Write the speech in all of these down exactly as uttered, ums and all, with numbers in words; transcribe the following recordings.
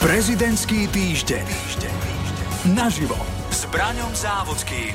Prezidentský týždeň. Naživo s Braňom Závodským.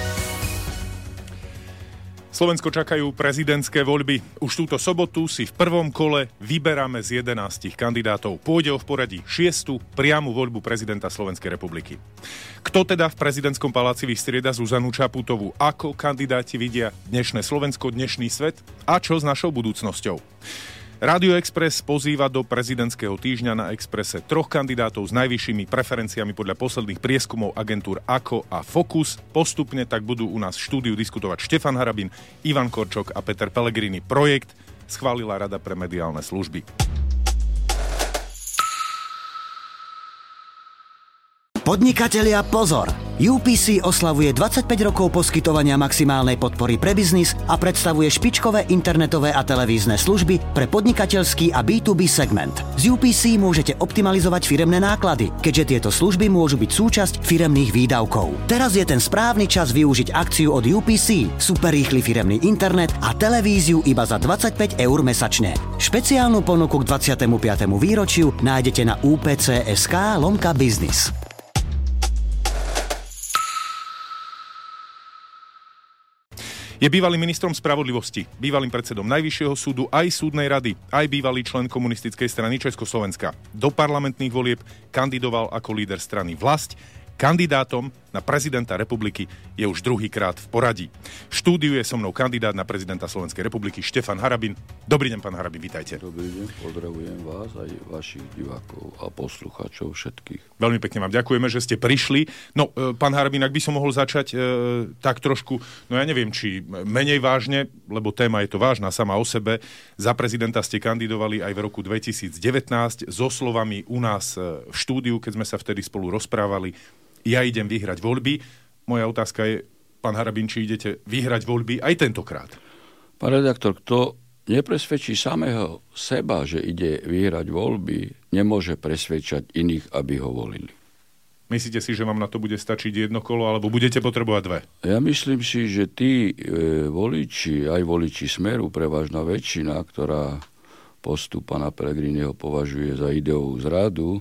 Slovensko čakajú prezidentské voľby. Už túto sobotu si v prvom kole vyberáme z jedenástich kandidátov. Pôjde o v poradí šiestu priamu voľbu prezidenta Slovenskej republiky. Kto teda v prezidentskom paláci vystrieda Zuzanu Čaputovú? Ako kandidáti vidia dnešné Slovensko, dnešný svet? A čo s našou budúcnosťou? Rádio Express pozýva do prezidentského týždňa na Expresse troch kandidátov s najvyššími preferenciami podľa posledných prieskumov agentúr á ká ó a Focus. Postupne tak budú u nás v štúdiu diskutovať Štefan Harabin, Ivan Korčok a Peter Pellegrini. Projekt schválila Rada pre mediálne služby. Podnikatelia, pozor! ú pé cé oslavuje dvadsaťpäť rokov poskytovania maximálnej podpory pre biznis a predstavuje špičkové internetové a televízne služby pre podnikateľský a bé dva bé segment. Z ú pé cé môžete optimalizovať firemné náklady, keďže tieto služby môžu byť súčasť firemných výdavkov. Teraz je ten správny čas využiť akciu od ú pé cé, super rýchly firemný internet a televíziu iba za dvadsaťpäť eur mesačne. Špeciálnu ponuku k dvadsiatemu piatemu výročiu nájdete na ú pé cé bodka es ká lomka biznis. Je bývalým ministrom spravodlivosti, bývalým predsedom Najvyššieho súdu, aj súdnej rady, aj bývalý člen komunistickej strany Československa. Do parlamentných volieb kandidoval ako líder strany Vlasť. Kandidátom na prezidenta republiky je už druhýkrát v poradí. V štúdiu je so mnou kandidát na prezidenta Slovenskej republiky Štefan Harabin. Dobrý deň, pán Harabin, vítajte. Dobrý deň, pozdravujem vás aj vašich divákov a poslucháčov všetkých. Veľmi pekne vám ďakujeme, že ste prišli. No, pán Harabin, ak by som mohol začať e, tak trošku, no ja neviem, či menej vážne, lebo téma je to vážna sama o sebe. Za prezidenta ste kandidovali aj v roku dvetisícdevätnásť so slovami u nás v štúdiu, keď sme sa vtedy spolu rozprávali: ja idem vyhrať voľby. Moja otázka je, pán Harabin, či idete vyhrať voľby aj tentokrát? Pán redaktor, kto nepresvedčí samého seba, že ide vyhrať voľby, nemôže presvedčať iných, aby ho volili. Myslíte si, že vám na to bude stačiť jedno kolo, alebo budete potrebovať dve? Ja myslím si, že tí e, voliči, aj voliči Smeru, prevažná väčšina, ktorá postup pána Pellegriniho považuje za ideovú zradu,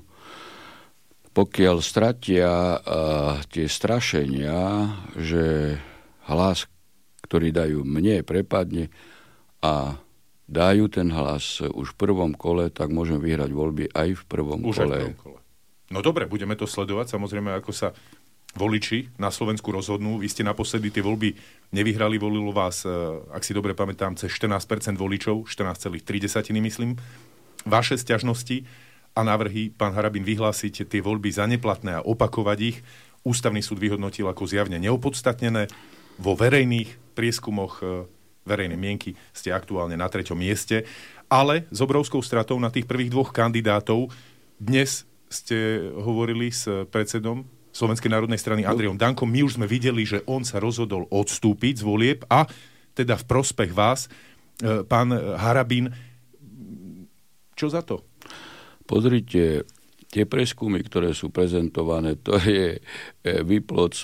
pokiaľ stratia uh, tie strašenia, že hlas, ktorý dajú mne, prepadne a dajú ten hlas už v prvom kole, tak môžem vyhrať voľby aj v prvom už kole. Aj v prvom kole. No dobre, budeme to sledovať. Samozrejme, ako sa voliči na Slovensku rozhodnú. Vy ste naposledy tie voľby nevyhrali, volilo vás, ak si dobre pamätám, cez štrnásť percent voličov, štrnásť celá tri myslím. Vaše sťažnosti a návrhy, pán Harabin, vyhlásiť tie voľby za neplatné a opakovať ich, Ústavný súd vyhodnotil ako zjavne neopodstatnené. Vo verejných prieskumoch verejnej mienky ste aktuálne na treťom mieste, ale s obrovskou stratou na tých prvých dvoch kandidátov. Dnes ste hovorili s predsedom Slovenskej národnej strany Andrejom Dankom. My už sme videli, že on sa rozhodol odstúpiť z volieb a teda v prospech vás. Pán Harabin, čo za to? Pozrite, tie preskumy, ktoré sú prezentované, to je výplod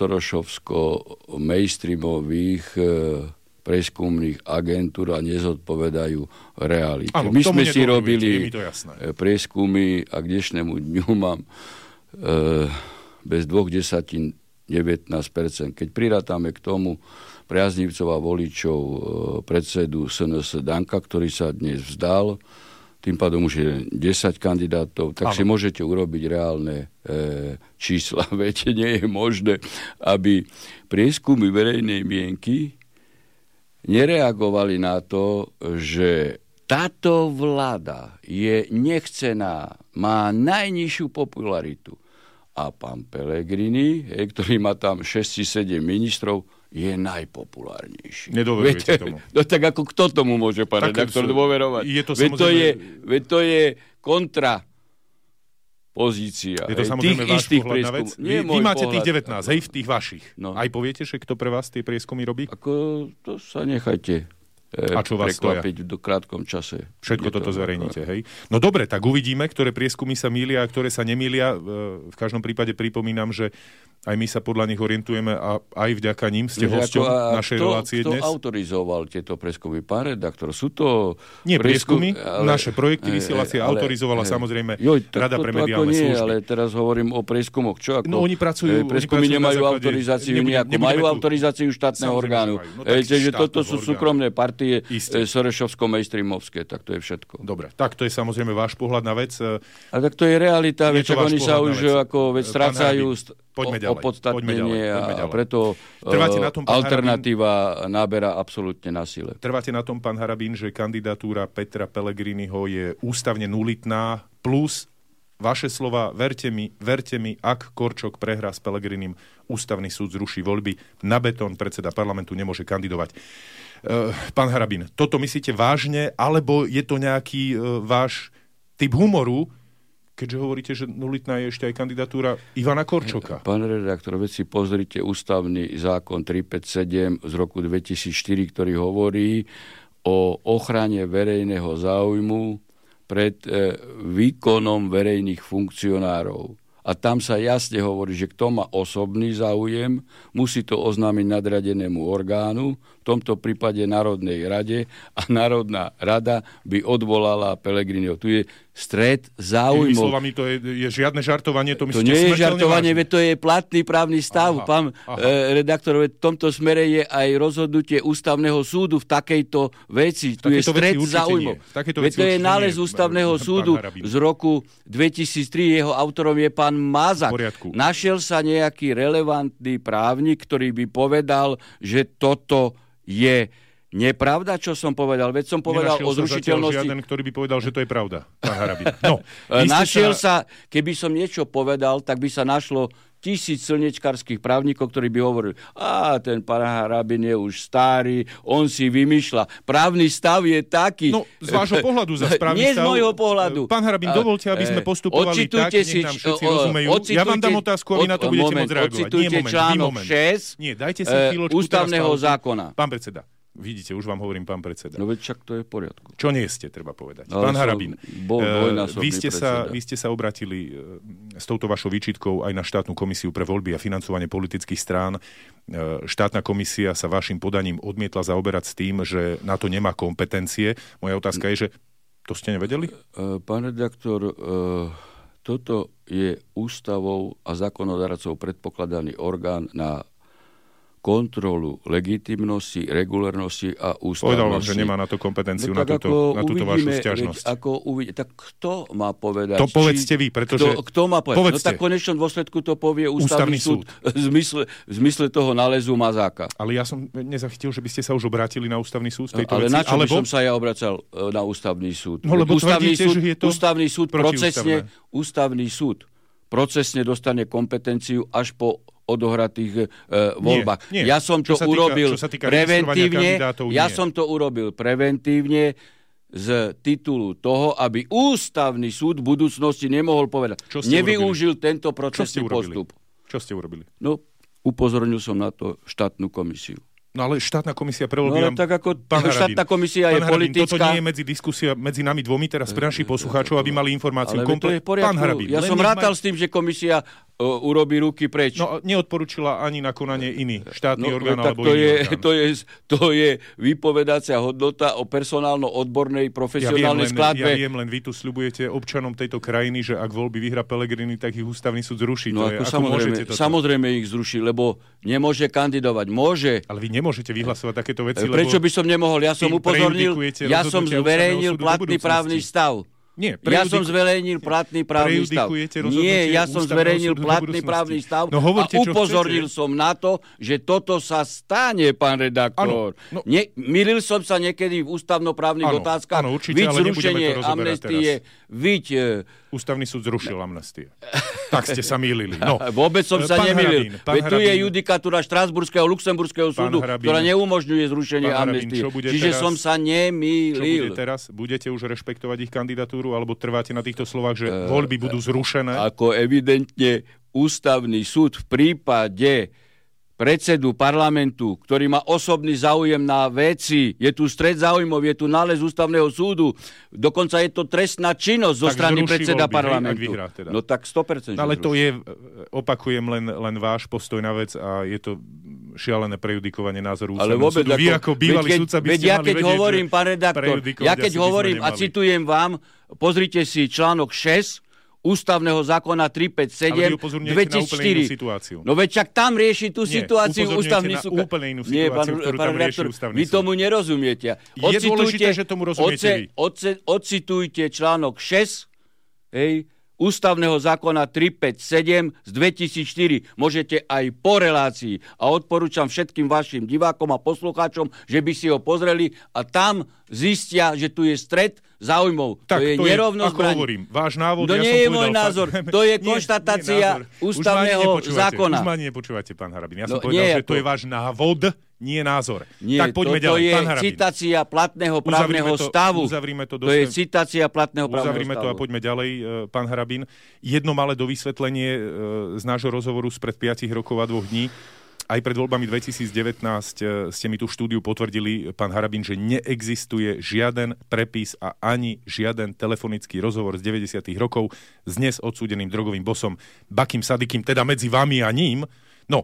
sorošovsko-mainstreamových preskumných agentúr a nezodpovedajú realite. Áno, my sme si robili prieskumy a k dnešnému dňu mám e, bez dvoch desatín devätnásť percent. Keď prirátame k tomu priaznivcov a voličov e, predsedu es en es Danka, ktorý sa dnes vzdal, tým pádom už je desať kandidátov, tak ano. Si môžete urobiť reálne e, čísla. Viete, nie je možné, aby prieskumy verejnej mienky nereagovali na to, že táto vláda je nechcená, má najnižšiu popularitu. A pán Pellegrini, hej, ktorý má tam šesť sedem ministrov, je najpopulárnejší. Nedoverujete tomu. No tak ako kto tomu môže, pán redaktor, dôverovať? Je to veď, samozrejme... to je, veď to je kontra pozícia. Je to hej, samozrejme váš pohľad na vec? Vy, vy máte pohľad, tých devätnásť, hej, v tých vašich. No. Aj poviete, že kto pre vás tie prieskumy robí? Ako to sa nechajte A čo vás prekvapiť v krátkom čase. Všetko toto zverejníte, hej? No dobre, tak uvidíme, ktoré prieskumy sa mýlia a ktoré sa nemýlia. V každom prípade pripomínam, že aj my sa podľa nich orientujeme a aj vďaka ním ste hosťom našej kto, relácie kto dnes. Kto autorizoval tieto prieskumy? Pán redaktor, sú to... Nie prieskumy, ale, naše projekty vysielacie ale, autorizovala ale, samozrejme joj, Rada to, pre mediálne nie, služby. Ale teraz hovorím o prieskumoch. Čo ako? No oni pracujú... Prieskumy oni pracujú nemajú základe, autorizáciu nebudem, nejakú. Majú tu, autorizáciu štátneho orgánu. No, Čiže toto sú súkromné partie Sorešovsko-mainstreamovské. Tak to je všetko. Dobre, tak to je samozrejme váš pohľad na vec. A tak to je realita, veď oni sa už ako veď strácajú opodstatnenie a preto na tom, alternatíva Harabín, náberá absolútne na sile. Trváte na tom, pán Harabín, že kandidatúra Petra Pellegriniho je ústavne nulitná, plus vaše slova, verte mi, verte mi, ak Korčok prehrá s Pellegrinim, ústavný súd zruší voľby, na betón predseda parlamentu nemôže kandidovať. Uh, pán Harabín, toto myslíte vážne, alebo je to nejaký uh, váš typ humoru, keďže hovoríte, že nulitná je ešte aj kandidatúra Ivana Korčoka? Pán redaktor, veď si pozrite ústavný zákon tristopäťdesiatsedem z roku dvetisícštyri, ktorý hovorí o ochrane verejného záujmu pred e, výkonom verejných funkcionárov. A tam sa jasne hovorí, že kto má osobný záujem, musí to oznámiť nadradenému orgánu, v tomto prípade Národnej rade, a Národná rada by odvolala Pellegriniho. Tu je stret záujmov. Inými slovami, to je, je žiadne žartovanie, to myslíte To nie je žartovanie, vážne. veď to je platný právny stav. Aha, Pán aha. E, redaktor, veď v tomto smere je aj rozhodnutie ústavného súdu v takejto veci. Tu je stret záujmov. Veď to je nález ústavného nie, súdu z roku dvetisíctri, jeho autorom je pán Mazak. Našiel sa nejaký relevantný právnik, ktorý by povedal, že toto je nepravda, čo som povedal? Veď som povedal Nenašiel o zrušiteľnosti... Nenašiel sa žiaden, ktorý by povedal, že to je pravda, pán Harabín. No, Našiel sa... sa, keby som niečo povedal, tak by sa našlo tisíc slnečkarských právnikov, ktorí by hovorili, a ten pán Harabín je už starý, on si vymýšľa. Právny stav je taký. No, z vášho pohľadu za správny Nie stav. Nie z môjho pohľadu. Pán Harabín, dovolte, aby sme postupovali Odčitujte tak, nech nám všetci rozumejú. Ja vám dám otázku, a vy na to budete môcť reagovať. Odcitujte článok šesť Nie, dajte si chvíľočku ústavného zákona. Pán predseda. Vidíte, už vám hovorím, pán predseda. No veď však to je v poriadku. Čo nie ste, treba povedať. No, pán Harabín, bol vy ste, sa, vy ste sa obratili s touto vašou výčitkou aj na štátnu komisiu pre voľby a financovanie politických strán. Štátna komisia sa vašim podaním odmietla zaoberať s tým, že na to nemá kompetencie. Moja otázka je, že to ste nevedeli? Pán redaktor, toto je ústavou a zákonodarcov predpokladaný orgán na kontrolu legitimnosti, regulárnosti a ústavnosti. Povedal vám, že nemá na to kompetenciu, no, na túto, na túto vašu sťažnosť. Veď, ako uvidí, tak kto má povedať? To povedzte vy, pretože... Kto, kto má povedať? Povedzte. No tak v konečnom dôsledku to povie ústavný, ústavný súd, súd. V, zmysle, v zmysle toho nálezu Mazáka. Ale ja som nezachytil, že by ste sa už obrátili na ústavný súd v tejto Ale veci. na čo Alebo... by som sa ja obracal na ústavný súd? No lebo ústavný tvrdíte, súd, že je to ústavný súd procesne, ústavný súd procesne dostane kompetenciu až po odohratých e, voľbách. Nie, nie. Ja som to týka, urobil preventívne. Ja nie. som to urobil preventívne z titulu toho, aby ústavný súd v budúcnosti nemohol povedať. Nevyužil urobili? tento procesný postup. Čo ste urobili? No, upozornil som na to štátnu komisiu. No ale štátna komisia pre voľby... No tak ako štátna komisia je Harabín, politická... Toto nie je medzi diskusia medzi nami dvomi teraz pre našich poslucháčov, aby mali informáciu. Ale komple... to je v poriadku. Pán Harabín, ja som rátal maj... s tým, že komisia uh, urobí ruky preč. No neodporúčila ani na konanie iný štátny no, orgán tak alebo to iný je, orgán. To je, to je vypovedácia hodnota o personálno-odbornej profesionálnej ja skladbe. Ja viem len, vy tu sľubujete občanom tejto krajiny, že ak voľby vyhra Pellegrini, tak ich ústavný súd zruší. No to ako je, samozrejme, ako samozrejme ich zruší, lebo nemôže kandidovať. Môže. Ale vy nemôžete vyhlasovať takéto veci, Prečo lebo by som nemohol? Ja som upozornil, ja som zverejnil platný právny stav. Nie, ja som zverejnil platný právny stav. Nie, ja som zverejnil platný právny stav no, hovorte, a upozornil som na to, že toto sa stane, pán redaktor. No. Nie, milil som sa niekedy v ústavnoprávnych ano, otázkach. Áno, určite, ale zrušenie amnestie, viď... Ústavný súd zrušil amnestie. Tak ste sa mýlili. No. Vôbec som sa pán nemýlil. Veď tu je judikatúra Štrasburského, Luxemburského súdu, Harabín, ktorá neumožňuje zrušenie amnestie. Čiže teraz, som sa nemýlil. Čo bude teraz? Budete už rešpektovať ich kandidatúru, alebo trváte na týchto slovách, že uh, voľby budú zrušené? Ako evidentne ústavný súd v prípade predsedu parlamentu, ktorý má osobný záujem na veci, je tu stret záujmov, je tu nález ústavného súdu, dokonca je to trestná činnosť zo tak strany predseda voľby, parlamentu. Hej, vyhrá, teda. No tak sto percent. No, ale to je, opakujem, len, len váš postoj na vec a je to šialené prejudikovanie názoru ústavného vôbec, súdu. Vy ako bývalý sudca by ste ja mali keď vedieť, hovorím, pán redaktor, ja keď hovorím a citujem vám, pozrite si článok šesť ústavného zákona tristopäťdesiatsedem dvetisícštyri. No veď čak tam rieši tú Nie, situáciu ústavný súd. Nie, úplne inú situáciu, Nie, pán, ktorú pán tam rieši ústavný súd. Vy tomu nerozumiete. Ocitujte, je dôležité, že tomu rozumiete vy. Oce, ocitujte článok šesť, hej, ústavného zákona tristopäťdesiatsedem z dvetisícštyri. Môžete aj po relácii. A odporúčam všetkým vašim divákom a poslucháčom, že by si ho pozreli a tam zistia, že tu je stret záujmov. Tak, to je nerovnosť ako hovorím, váš návod, to ja nie som je povedal, môj názor, fakt, to je nie, konštatácia nie ústavného zákona. Už ma nepočúvate, pán Harabin. Ja som no, povedal, nie, že to je váš návod, nie názor. Nie, tak poďme to, ďalej, je pán Harabin. citácia platného právneho to, stavu. To, to je citácia platného právneho uzavrime stavu. to a poďme ďalej, pán Harabin. Jedno malé dovysvetlenie z nášho rozhovoru spred piatich rokov a dvoch dní. Aj pred voľbami dvetisícdevätnásť ste mi tú štúdiu potvrdili, pán Harabin, že neexistuje žiaden prepis a ani žiaden telefonický rozhovor z deväťdesiatych rokov s dnes odsúdeným drogovým bosom Bakim Sadikim, teda medzi vami a ním. No,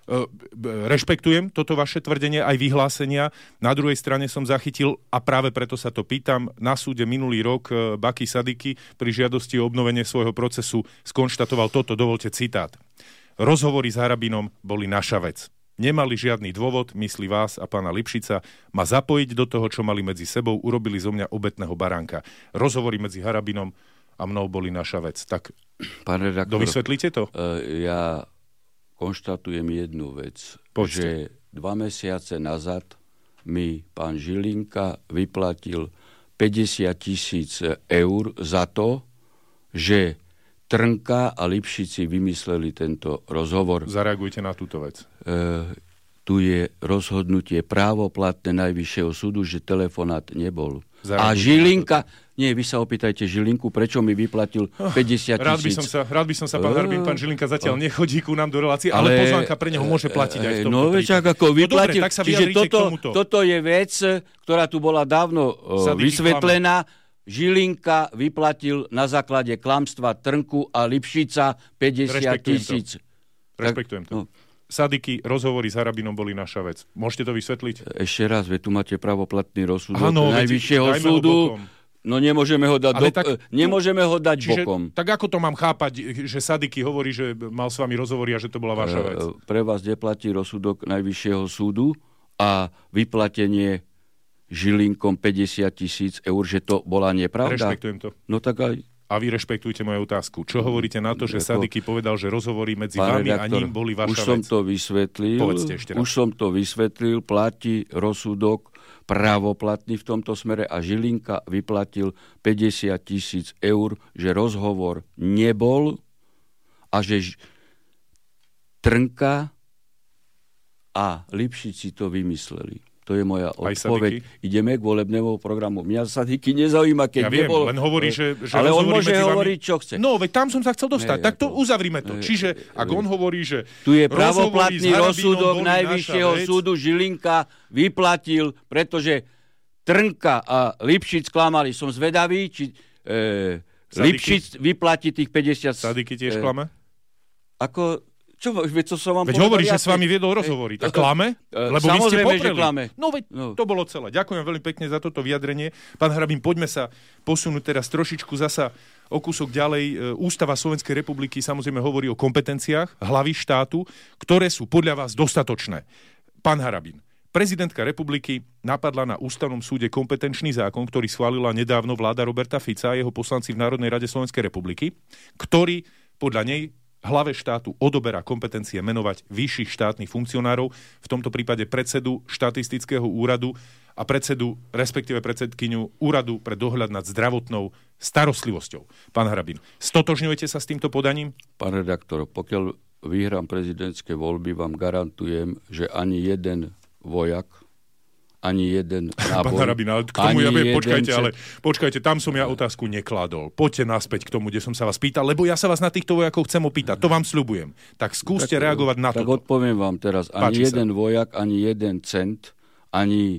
rešpektujem toto vaše tvrdenie, aj vyhlásenia. Na druhej strane som zachytil, a práve preto sa to pýtam, na súde minulý rok Baki Sadiki pri žiadosti o obnovenie svojho procesu skonštatoval toto, dovolte citát. Rozhovory s Harabinom boli naša vec. Nemali žiadny dôvod, myslí vás a pána Lipšica, ma zapojiť do toho, čo mali medzi sebou, urobili zo mňa obetného baránka. Rozhovory medzi Harabinom a mnou boli naša vec. Tak, pán redaktor, dovysvetlíte to? Uh, ja konštatujem jednu vec, Poďte. že dva mesiace nazad mi pán Žilinka vyplatil päťdesiat tisíc eur za to, že Trnka a Lipšici vymysleli tento rozhovor. Zareagujte na túto vec. E, tu je rozhodnutie právoplatné Najvyššieho súdu, že telefonát nebol. Zareagujte a Žilinka... Nie, vy sa opýtajte Žilinku, prečo mi vyplatil päťdesiat tisíc. Rád by som sa, rád by som sa pán Harbin, pán Žilinka zatiaľ nechodí ku nám do relácie, ale, ale pozvánka pre neho môže platiť aj v tomto no, prípade. No ako vyplatil, no, dobre, tak sa čiže toto, toto je vec, ktorá tu bola dávno uh, vysvetlená. Žilinka vyplatil na základe klamstva Trnku a Lipšica päťdesiat tisíc. Rešpektujem to. No. Sadiky, rozhovory s Harabinom boli naša vec. Môžete to vysvetliť? Ešte raz, veď tu máte pravoplatný rozsudok Najvyššieho súdu. No nemôžeme ho dať, do, tak, nemôžeme ho dať čiže, bokom. Tak ako to mám chápať, že Sadiky hovorí, že mal s vami rozhovory a že to bola vaša vec? Pre vás neplatí rozsudok Najvyššieho súdu a vyplatenie Žilinkom päťdesiat tisíc eur, že to bola nepravda? Rešpektujem to. No tak aj... A vy rešpektujte moju otázku. Čo hovoríte na to, že Sadiky povedal, že rozhovory medzi vami redaktor, a ním boli vaša už som vec? To vysvetlil, Povedzte ešte raz. Už som to vysvetlil, platí rozsudok právoplatný v tomto smere a Žilinka vyplatil päťdesiat tisíc eur, že rozhovor nebol a že ž... Trnka a Lipšici to vymysleli. To je moja odpoveď. Ideme k volebnému programu. Mňa Sadiky nezaujíma, keď ja viem, nebol... len hovorí, že, že ale on môže vami... hovoriť, čo chce. No, veď tam som sa chcel dostať. Ne, tak to ako... uzavrime to. Ne, Čiže, ak on hovorí, že... Tu je pravoplatný rozsudok Najvyššieho súdu, Žilinka vyplatil, pretože Trnka a Lipšic klamali. Som zvedavý, či e, Lipšic vyplatí tých päťdesiat... Sadiky tiež klame? Ako... Čo, veď, som vám veď hovorí, že s vami viedol rozhovory. Tak klame? Lebo vy ste popreli. No, veď no. To bolo celé. Ďakujem veľmi pekne za toto vyjadrenie. Pán Harabin, poďme sa posunúť teraz trošičku zasa o kúsok ďalej. Ústava Slovenskej republiky samozrejme hovorí o kompetenciách hlavy štátu, ktoré sú podľa vás dostatočné. Pán Harabin, prezidentka republiky napadla na Ústavnom súde kompetenčný zákon, ktorý schválila nedávno vláda Roberta Fica a jeho poslanci v Národnej rade Slovenskej republiky, ktorý podľa nej hlave štátu odoberá kompetencie menovať vyšších štátnych funkcionárov, v tomto prípade predsedu štatistického úradu a predsedu, respektíve predsedkyňu úradu pre dohľad nad zdravotnou starostlivosťou. Pán Harabin, stotožňujete sa s týmto podaním? Pán redaktor, pokiaľ vyhrám prezidentské voľby, vám garantujem, že ani jeden vojak, ani jeden náboj. Pán Harabin, ale k tomu ja viem, počkajte, ale počkajte, tam som ja otázku nekladol. Poďte naspäť k tomu, kde som sa vás pýtal, lebo ja sa vás na týchto vojakov chcem opýtať. To vám sľubujem. Tak skúste tak, reagovať na to. Tak odpoviem vám teraz. Ani Páči jeden sa. vojak, ani jeden cent, ani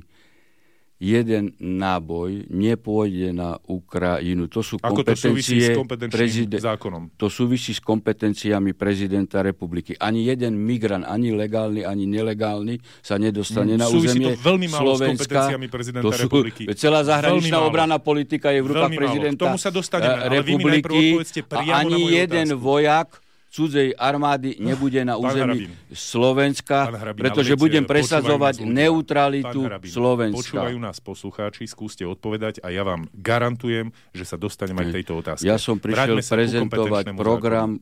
jeden náboj nepôjde na Ukrajinu. To sú Ako kompetencie to súvisí s kompetenčným prezide- zákonom? To súvisí s kompetenciami prezidenta republiky. Ani jeden migrant, ani legálny, ani nelegálny sa nedostane mm, na územie to veľmi málo Slovenska. S kompetenciami prezidenta to sú, republiky. Celá zahraničná obranná politika je v rukách prezidenta K tomu sa dostaneme, ale vy mi najprv odpovedzte priamo a ani na moju jeden otázku. vojak cudzej armády nebude na území Slovenska, Harabin, pretože viete, budem presadzovať neutralitu Harabin, Slovenska. Počúvajú nás poslucháči, skúste odpovedať a ja vám garantujem, že sa dostanem aj k tejto otázke. Ja som prišiel prezentovať program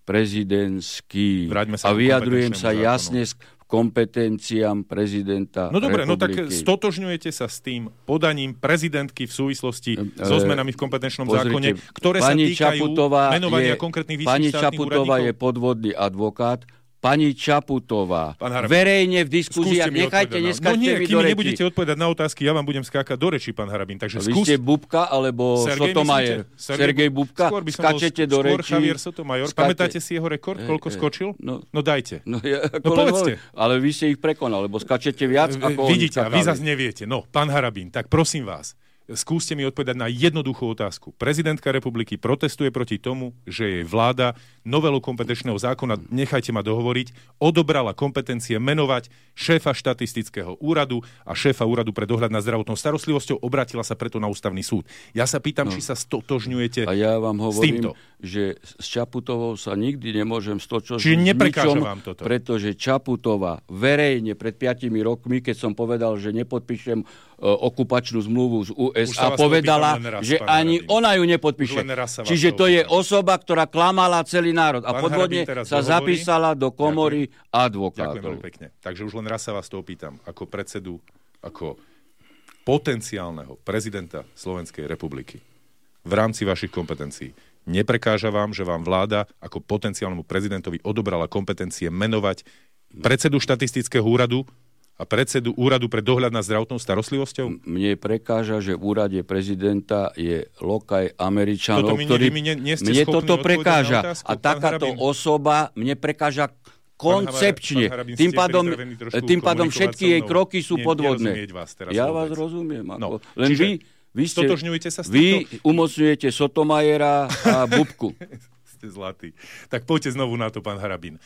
prezidentský a vyjadrujem sa zákonu. jasne kompetenciám prezidenta No dobre, republiky. no tak stotožňujete sa s tým podaním prezidentky v súvislosti so zmenami v kompetenčnom Pozrite, zákone, ktoré sa týkajú Čaputová menovania je, konkrétnych vyšších pani štátnych Čaputová úradníkov? je podvodný advokát. Pani Čaputová, verejne v diskusiách, nechajte, neskačte no nie, vy kým do reči. nebudete odpovedať na otázky, ja vám budem skákať do reči, pán Harabin. Takže vy skús... ste Bubka, alebo Sergej, Sotomajer? Sergej, Sergej Bubka, skačete do reči. Skôr Javier Sotomayor. Skáte... Pamätáte si jeho rekord, koľko e, skočil? No, no dajte. No, ja, no povedzte. Ale vy ste ich prekonal, lebo skačete viac, ako Vidíte, oni a vy zase neviete. No, pán Harabin, tak prosím vás, skúste mi odpovedať na jednoduchú otázku. Prezidentka republiky protestuje proti tomu, že jej vláda novelu kompetenčného zákona, nechajte ma dohovoriť, odobrala kompetencie menovať šéfa štatistického úradu a šéfa úradu pre dohľad nad zdravotnou starostlivosťou, obratila sa preto na ústavný súd. Ja sa pýtam, no. či sa stotožňujete a ja vám hovorím, s týmto. Že s Čaputovou sa nikdy nemôžem stotožniť. Čiže neprekáža ničom, vám toto. Pretože Čaputová verejne pred piatimi rokmi, keď som povedal, že nepodpíšem uh, okupačnú zmluvu z ú es á, povedala, raz, že ani Harabin. ona ju nepodpíše. Čiže to je osoba, ktorá klamala celý národ a podvodne sa dohovorí. zapísala do komory Ďakujem. advokátov. Ďakujem veľmi pekne. Takže už len raz sa vás to opýtam, ako predsedu, ako potenciálneho prezidenta Slovenskej republiky v rámci vašich kompetencií. Neprekáža vám, že vám vláda ako potenciálnemu prezidentovi odobrala kompetencie menovať predsedu štatistického úradu a predsedu úradu pre dohľad nad zdravotnou starostlivosťou? Mne prekáža, že v úrade prezidenta je lokaj Američanov, toto ktorí... My ne, nie mne toto prekáža. Otázku, a takáto Harabin. osoba mne prekáža koncepčne. Harabin, tým pádom, tým pádom všetky jej kroky sú nie, podvodné. Vás ja vôbec. vás rozumiem. No, Len čiže, vy, vy, ste, sa s vy umocňujete Sotomajera a Bubku. Zlatý. Tak poďte znovu na to, pán Harabin.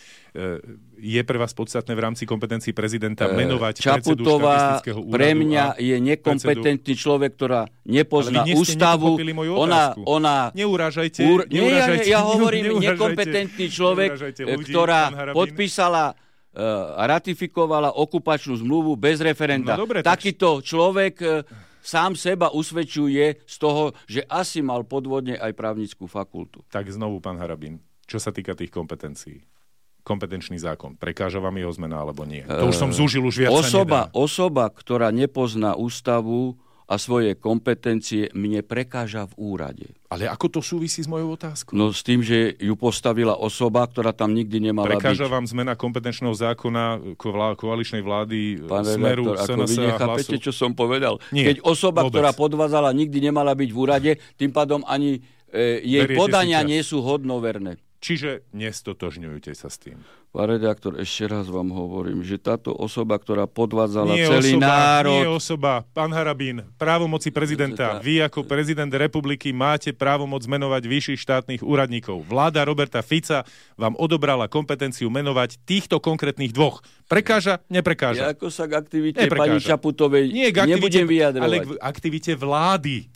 Je pre vás podstatné v rámci kompetencií prezidenta menovať predsedu štatistického úradu? Pre mňa je nekompetentný predsedu... človek, ktorá nepozná ústavu. Ona, ona... Neurážajte. Úr... neurážajte Nie, ja, ja hovorím nekompetentný človek, ľudí, ktorá podpísala a ratifikovala okupačnú zmluvu bez referenda. No, dobre, Takýto tak... človek sám seba usvedčuje z toho, že asi mal podvodne aj právnickú fakultu. Tak znovu, pán Harabin, čo sa týka tých kompetencií. Kompetenčný zákon. Prekáža vám jeho zmena, alebo nie? To už som zúžil, už viac osoba, sa nedá. Osoba, ktorá nepozná ústavu a svoje kompetencie, mne prekáža v úrade. Ale ako to súvisí s mojou otázkou? No s tým, že ju postavila osoba, ktorá tam nikdy nemala prekáža byť. Prekáža vám zmena kompetenčného zákona koaličnej vlády Pán Smeru, redaktor, ako vy nechápete, čo som povedal? Nie, Keď osoba, vôbec. ktorá podvádzala, nikdy nemala byť v úrade, tým pádom ani e, jej Beriete podania nie sú hodnoverné. Čiže nestotožňujete sa s tým. Pán redaktor, ešte raz vám hovorím, že táto osoba, ktorá podvádzala nie celý osoba, národ... Nie osoba, pán Harabin, právomoci prezidenta. Vy ako prezident republiky máte právomoc menovať vyšších štátnych úradníkov. Vláda Roberta Fica vám odobrala kompetenciu menovať týchto konkrétnych dvoch. Prekáža? Neprekáža. Ja ako sa k aktivite Neprekáža. pani Čaputovej nie, aktivite, nebudem vyjadrovať. Ale k aktivite vlády.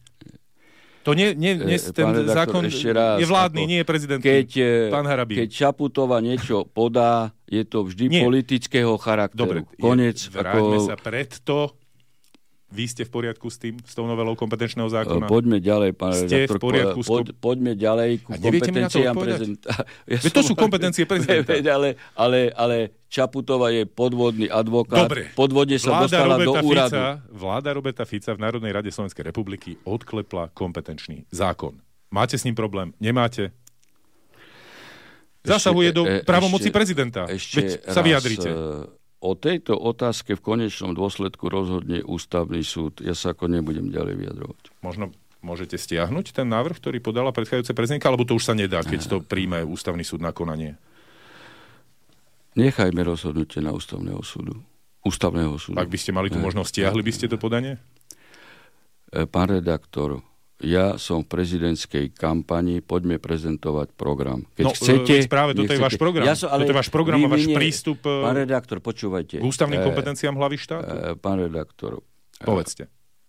To nie, nie, nie, e, ten redaktor, zákon raz, je vládny, ako, nie je prezidentný. Keď, pán Harabin. Keď Čaputová niečo podá, je to vždy nie. politického charakteru. Dobre, Konec. Je, vráťme ako... sa predto. Vy ste v poriadku s tým, s tou novelou kompetenčného zákona? Poďme ďalej, pán ste redaktor. v poriadku s Pod, poďme ďalej ku kompetenciám prezidenta. Ja to sú kompetencie prezidenta. Ale, ale, ale Čaputová je podvodný advokát. Dobre. Podvodne sa vláda dostala Roberta do úradu. Fica, vláda Roberta Fica v Národnej rade Slovenskej republiky odklepla kompetenčný zákon. Máte s ním problém? Nemáte? Zasahuje do e, právomoci ešte, prezidenta. Ešte Veď sa vyjadrite. o tejto otázke v konečnom dôsledku rozhodne ústavný súd. Ja sa ako nebudem ďalej vyjadrovať. Možno môžete stiahnuť ten návrh, ktorý podala predchádzajúca prezidentka, alebo to už sa nedá, keď to príjme ústavný súd na konanie? Nechajme rozhodnutie na ústavného súdu. Ústavného súdu. Ak by ste mali tú možnosť, stiahli by ste to podanie? Pán redaktor, ja som v prezidentskej kampani, poďme prezentovať program. Keď no, chcete... práve toto je váš program. Ja som, ale toto je váš program a váš prístup pán redaktor, počúvajte. K ústavným kompetenciám hlavy štátu. Pán redaktor. Povedzte.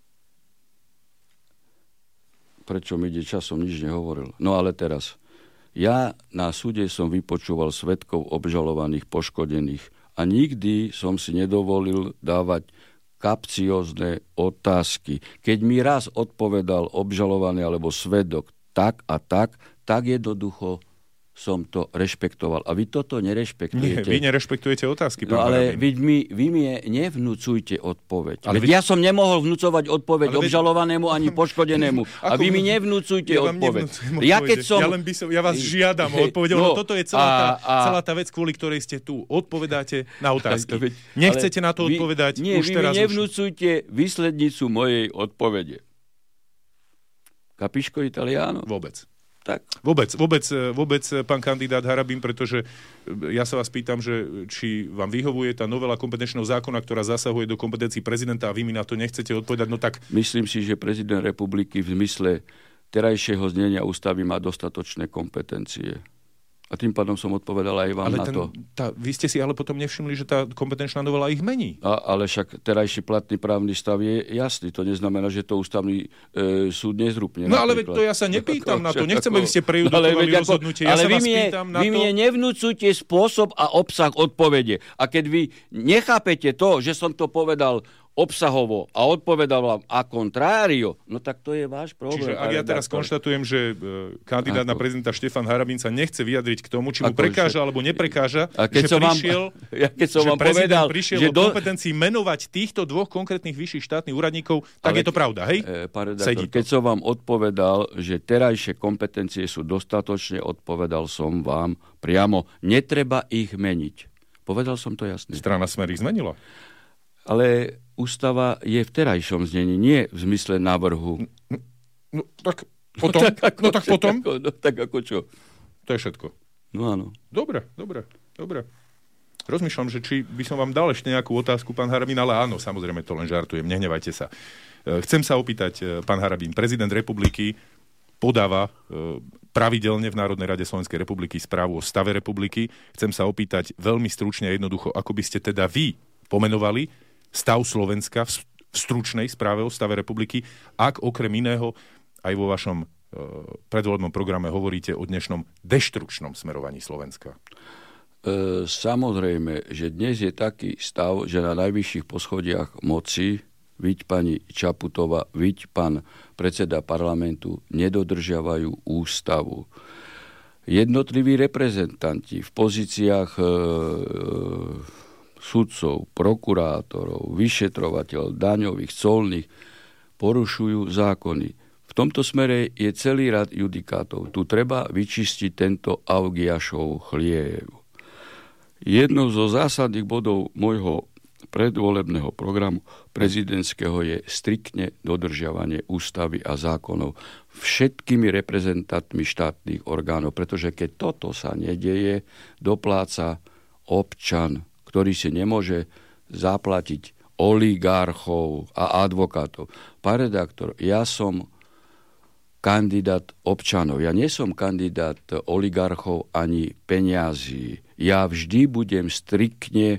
Prečo mi ide časom, nič nehovoril. No ale teraz. Ja na súde som vypočúval svedkov obžalovaných, poškodených a nikdy som si nedovolil dávať kapciózne otázky. Keď mi raz odpovedal obžalovaný alebo svedok tak a tak, tak jednoducho som to rešpektoval. A vy toto nerešpektujete. Nie, vy nerešpektujete otázky. No ale vy mi, vy mi nevnúcujte odpoveď. Ale vy... Ja som nemohol vnúcovať odpoveď ale obžalovanému ani poškodenému. A vy mi nevnúcujte ja odpoveď. Ja, keď som... ja, len by som, ja vás žiadam o odpoveď. No, toto je celá, a, tá, a... celá tá vec, kvôli ktorej ste tu. Odpovedáte na otázky. Nechcete na to vy, odpovedať nie, už vy teraz. Nie, vy mi nevnúcujte výslednicu mojej odpovede. Capisco italiano? Vôbec. Tak. Vôbec, vôbec, vôbec, pán kandidát Harabín, pretože ja sa vás pýtam, že či vám vyhovuje tá novela kompetenčného zákona, ktorá zasahuje do kompetencií prezidenta a vy mi na to nechcete odpovedať, no tak... Myslím si, že prezident republiky v zmysle terajšieho znenia ústavy má dostatočné kompetencie. A tým pádom som odpovedal aj vám ale na ten, to. Tá, vy ste si ale potom nevšimli, že tá kompetenčná novela ich mení. A, ale však terajší platný právny stav je jasný. To neznamená, že to ústavný e, súd nezrupne. No ale to ja sa nepýtam na to. Nechcem, aby ste prejudikovali rozhodnutie. Ja ale sa vy vás mne, pýtam na vy to... mne nevnúcujte spôsob a obsah odpovede. A keď vy nechápete to, že som to povedal obsahovo a odpovedal vám a contrario, no tak to je váš problém. Čiže ak ja teraz konštatujem, že kandidát ako? na prezidenta Štefan Harabín sa nechce vyjadriť k tomu, či mu ako, prekáža že... alebo neprekáža, a keď že som prišiel, vám, ja keď som že vám prezident povedal, prišiel že o kompetencii do... menovať týchto dvoch konkrétnych vyšších štátnych úradníkov, tak ale, je to pravda, hej? E, pán redaktor, keď som vám odpovedal, že terajšie kompetencie sú dostatočne, odpovedal som vám priamo, netreba ich meniť. Povedal som to jasne. Strana Smer ich zmenila. Ale ústava je v terajšom znení, nie v zmysle návrhu. No, no tak potom? No tak ako, no, tak, potom? Ako, no tak ako čo? To je všetko. No áno. Dobre, dobre, dobre. Rozmýšľam, že či by som vám dal ešte nejakú otázku, pán Harabín, ale áno, samozrejme to len žartujem, nehnevajte sa. Chcem sa opýtať, pán Harabín, prezident republiky podáva pravidelne v Národnej rade Slovenskej republiky správu o stave republiky. Chcem sa opýtať veľmi stručne a jednoducho, ako by ste teda vy pomenovali stav Slovenska v stručnej správe o stave republiky, ak okrem iného aj vo vašom e, predvolebnom programe hovoríte o dnešnom deštrukčnom smerovaní Slovenska? E, samozrejme, že dnes je taký stav, že na najvyšších poschodiach moci viď pani Čaputová, viď pán predseda parlamentu nedodržiavajú ústavu. Jednotliví reprezentanti v pozíciách e, sudcov, prokurátorov, vyšetrovateľov, daňových, colných porušujú zákony. V tomto smere je celý rad judikátov. Tu treba vyčistiť tento Augiašov chliev. Jednou zo zásadných bodov môjho predvolebného programu prezidentského je striktne dodržiavanie ústavy a zákonov všetkými reprezentantmi štátnych orgánov, pretože keď toto sa nedeje, dopláca občan, ktorý si nemôže zaplatiť oligarchov a advokátov. Pán redaktor, ja som kandidát občanov. Ja nie som kandidát oligarchov ani peniazí. Ja vždy budem striktne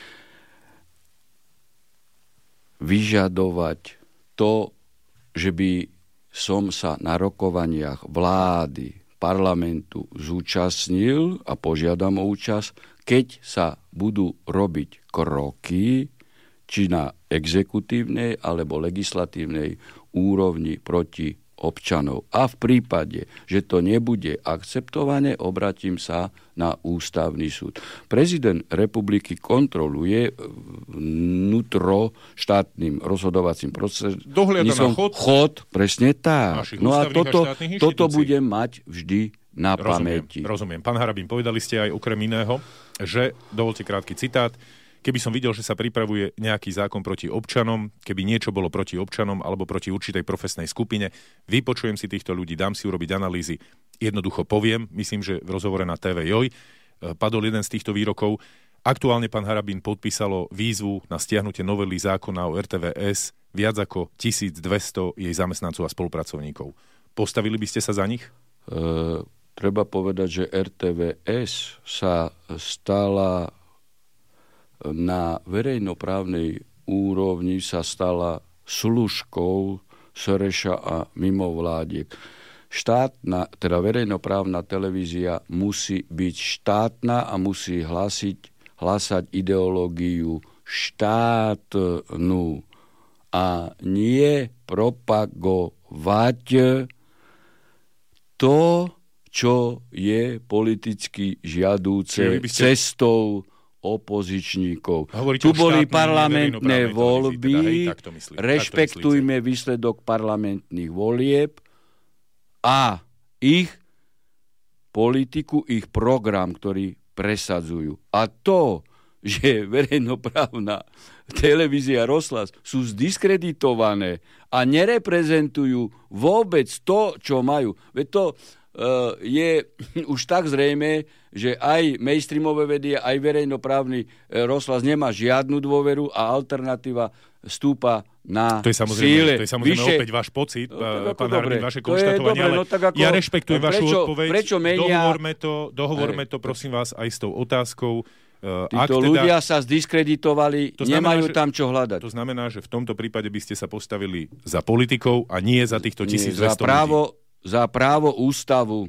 vyžadovať to, že by som sa na rokovaniach vlády, parlamentu zúčastnil a požiadam o účasť, keď sa budú robiť kroky, či na exekutívnej alebo legislatívnej úrovni proti občanov. A v prípade, že to nebude akceptované, obratím sa na ústavný súd. Prezident republiky kontroluje vnútro štátnym rozhodovacím procesom. Dohliada na chod. Chod, presne tak. No a toto, toto budem mať vždy na rozumiem, pamäti. Rozumiem. Pán Harabín, povedali ste aj okrem iného, že, dovolte krátky citát, keby som videl, že sa pripravuje nejaký zákon proti občanom, keby niečo bolo proti občanom alebo proti určitej profesnej skupine, vypočujem si týchto ľudí, dám si urobiť analýzy, jednoducho poviem, myslím, že v rozhovore na té vé Joj padol jeden z týchto výrokov. Aktuálne pán Harabín podpísalo výzvu na stiahnutie novely zákona o er té vé es viac ako tisícdvesto jej zamestnancov a spolupracovníkov. Postavili by ste sa za nich? Uh... Treba povedať, že er té vé es sa stala na verejnoprávnej úrovni sa stala služkou Soreša a mimovládiek. Štátna, teda verejnoprávna televízia musí byť štátna a musí hlasiť, hlasať ideológiu štátnu a nie propagovať to, čo je politicky žiadúce ste... cestou opozičníkov. Hovoríte tu boli parlamentné voľby, teda, hej, rešpektujme výsledok parlamentných volieb a ich politiku, ich program, ktorý presadzujú. A to, že verejnoprávna televízia rozhlas sú zdiskreditované a nereprezentujú vôbec to, čo majú. Veď to Uh, je už tak zrejmé, že aj mainstreamové médiá, aj verejnoprávny uh, rozhlas nemá žiadnu dôveru a alternatíva stúpa na to je samozrejme, síle. To je samozrejme Vyše... opäť váš pocit, no, pán Harabín, vaše to konštatovanie, dobre, ale no, ako, ja rešpektujem prečo, vašu odpoveď. Prečo menia... Dohovorme to, dohovorme to, prosím vás, aj s tou otázkou. Uh, Títo teda... ľudia sa zdiskreditovali, znamená, nemajú že, tam čo hľadať. To znamená, že v tomto prípade by ste sa postavili za politikov a nie za týchto tisícdvesto za právo, ľudí. Za právo ústavu.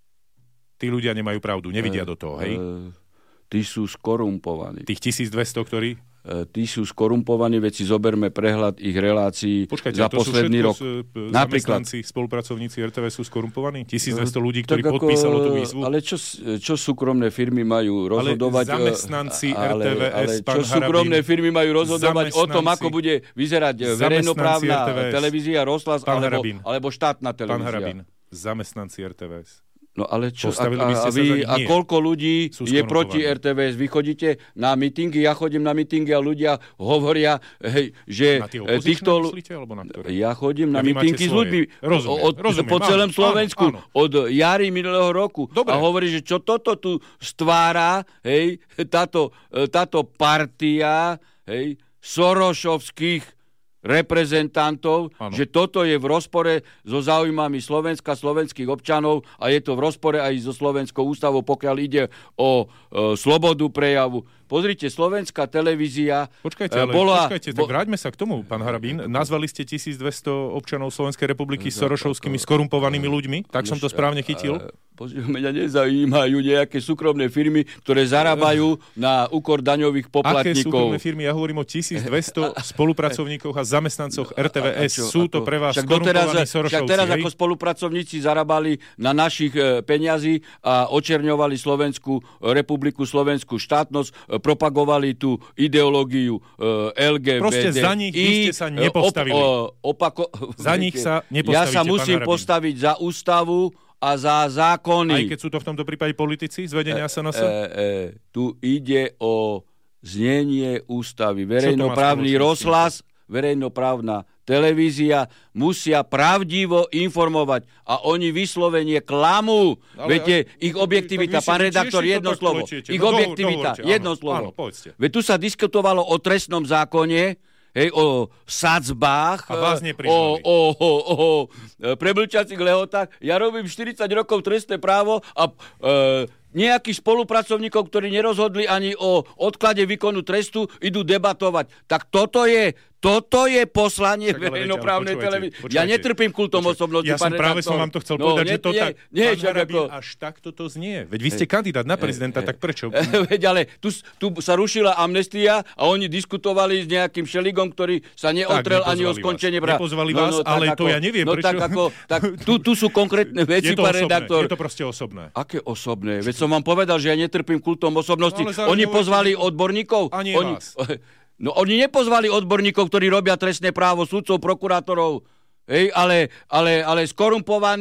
Tí ľudia nemajú pravdu, nevidia do toho, hej? E, tí sú skorumpovaní. Tých tisícdvesto, ktorí? E, tí sú skorumpovaní, veď si zoberme prehľad ich relácií Počkajte, za posledný rok. Napríklad zamestnanci, spolupracovníci er té vé sú skorumpovaní? tisícdvesto ľudí, ktorí ako, podpísalo tú výzvu? Ale čo, čo súkromné firmy majú rozhodovať? Ale zamestnanci ale, er té vé es, ale, pán čo súkromné Harabín, firmy majú rozhodovať o tom, ako bude vyzerať verejnoprávna televízia, rozhlas alebo, alebo štátna televízia? Pán Harabín, zamestnanci er té vé es. No ale čo, a, a, a, vy, a koľko ľudí je proti er té vé es? Vy chodíte na mítingy, ja chodím na mítingy a ľudia hovoria, hej, že na týchto... Myslíte, alebo na ktoré? Ja chodím na mítingy s ľuďmi rozumiem, od, rozumiem, po celom áno, Slovensku áno, áno. od jary minulého roku. Dobre. A hovorí, že čo toto tu stvára, hej, táto, táto partia, hej, Sorošovských reprezentantov, ano. Že toto je v rozpore so záujmami Slovenska, slovenských občanov a je to v rozpore aj so Slovenskou ústavou, pokiaľ ide o e, slobodu prejavu. Pozrite, slovenská televízia počkajte, ale, bola... Počkajte, tak vráťme sa k tomu, pán Harabín. Nazvali ste tisícdvesto občanov Slovenskej republiky sorošovskými skorumpovanými ľuďmi? Tak som to správne chytil? Pozrite, mňa nezaujímajú nejaké súkromné firmy, ktoré zarábajú na úkor daňových poplatníkov. Aké súkromné firmy? Ja hovorím o tisícdvesto spolupracovníkoch a zamestnancoch er té vé es. Čo, sú to pre vás skorumpovaní sorošovci? Však teraz hej? Ako spolupracovníci zarábali na našich e, peňazí a očerňovali Slovenskú republiku, slovenskú štátnosť, propagovali tú ideológiu uh, el gé bé té. Proste za nich by ste sa nepostavili. Op, uh, opako... Za nich sa nepostavíte, ja sa musím postaviť za ústavu a za zákony. Aj keď sú to v tomto prípade politici z vedenia es en es? E, e, tu ide o znenie ústavy. Verejnoprávny rozhlas, verejnoprávna televízia musia pravdivo informovať a oni vyslovene klamú. Viete, ich objektivita, pán redaktor, jedno slovo. Ich no, objektivita, dohovorte, jedno áno, slovo. Veď tu sa diskutovalo o trestnom zákone, hej, o sadzbách, o, o, o, o preblčacích lehotách. Ja robím štyridsať rokov trestné právo a e, nejakých spolupracovníkov, ktorí nerozhodli ani o odklade výkonu trestu, idú debatovať. Tak toto je Toto je poslanie verejnoprávnej televízie. Ja netrpím kultom počúvajte. Osobnosti. Ja som práve som vám to chcel no, povedať, ne, že to nie, tak, nie, pán Harabín, ako... až takto to znie. Veď vy ste kandidát na prezidenta, tak prečo? Veď ale tu, tu sa rušila amnestia a oni diskutovali s nejakým Šeligom, ktorý sa neotrel ani o skončenie práva. Nepozvali vás, no, no, ale to ako, ja neviem, no, prečo. Tak ako, tak tu, tu sú konkrétne veci, pán redaktor. Je to proste osobné. Aké osobné? Veď som vám povedal, že ja netrpím kultom osobnosti. No, oni pozvali odborníkov. Ani oni... vás. No oni nepozvali odborníkov, ktorí robia trestné právo, sudcov, prokurátorov, hej, ale, ale, ale skorumpovaných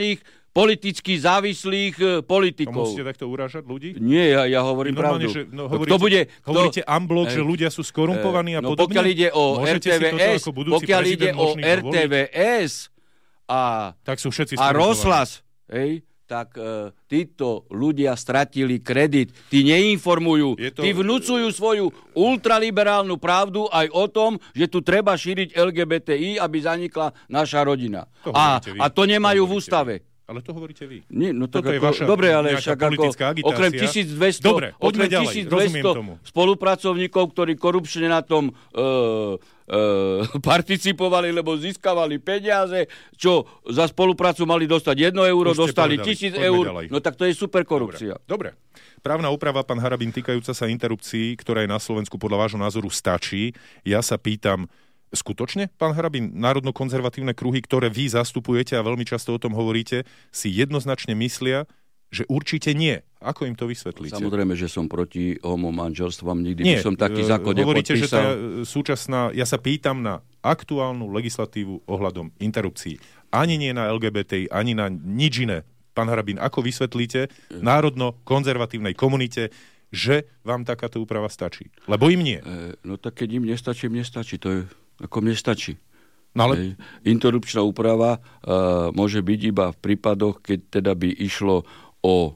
politicky závislých politikov. To musíte takto urážať ľudí? Nie, ja, ja hovorím normálne, pravdu. Že, no, hovoríte, kto bude, kto, hovoríte unblock, eh, že ľudia sú skorumpovaní a no, podobne? Pokiaľ ide o Môžete er té vé es, pokiaľ ide o er té vé es a, tak sú všetci a rozhlas, hej, tak uh, títo ľudia stratili kredit. Tí neinformujú. To... Tí vnúcujú svoju ultraliberálnu pravdu aj o tom, že tu treba šíriť el gé bé té í, aby zanikla naša rodina. A, a to nemajú to v ústave. Vy. Ale to hovoríte vy. Nie, no tak Toto ako, je vaša dobre, ale však ako, agitácia. Okrem tisícdvesto, dobre, okrem ďalej, tisícdvesto spolupracovníkov, ktorí korupčne na tom uh, uh, participovali, lebo získavali peniaze, čo za spoluprácu mali dostať jedno euro, dostali tisíc eur. No tak to je super korupcia. Dobre. dobre. Právna úprava, pán Harabin, týkajúca sa interrupcií, ktorá je na Slovensku podľa vášho názoru stačí. Ja sa pýtam, skutočne, pán Harabin, národno-konzervatívne kruhy, ktoré vy zastupujete a veľmi často o tom hovoríte, si jednoznačne myslia, že určite nie. Ako im to vysvetlíte? Samozrejme, že som proti homomanželstvám, nikdy nie, by som taký zákon nepodpísal. Hovoríte, že tá súčasná, ja sa pýtam na aktuálnu legislatívu ohľadom interrupcií. Ani nie na el gé bé té í, ani na nič iné. Pán Harabin, ako vysvetlíte národno-konzervatívnej komunite, že vám takáto úprava stačí? Lebo im nie. E, no tak keď im nestačí, mne stačí. To je, ako mne stačí. No ale... e, interrupčná úprava uh, môže byť iba v prípadoch, keď teda by išlo o uh,